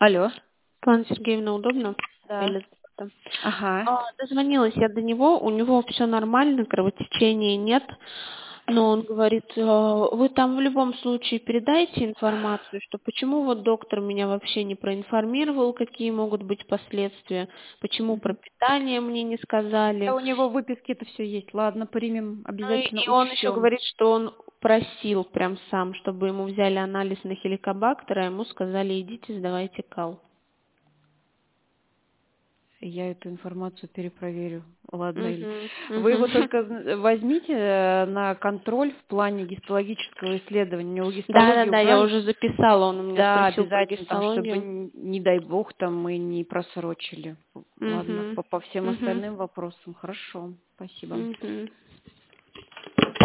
Алло. Светлана Сергеевна, удобно? Да. Елизавета. Ага. Дозвонилась я до него, у него все нормально, кровотечения нет, но он говорит, вы там в любом случае передайте информацию, что почему вот доктор меня вообще не проинформировал, какие могут быть последствия, почему про Мгм. питание мне не Да, сказали. у него в выписке это все есть. Ладно, примем, Ну обязательно и он еще учтем. говорит, что он просил прям сам, чтобы ему взяли анализ на хеликобактер, а ему сказали, идите, сдавайте кал. Я эту информацию перепроверю. Ладно, Иль. Мгм, Вы его мгм. только возьмите на контроль в плане гистологического исследования. У него гистология Да-да-да, я ужасно. уже записала, он у меня Да, спросил про обязательно, там, чтобы, гистологию. не дай бог, там мы не просрочили. Ладно, Мгм, по всем мгм, остальным вопросам. Хорошо, спасибо. мгм.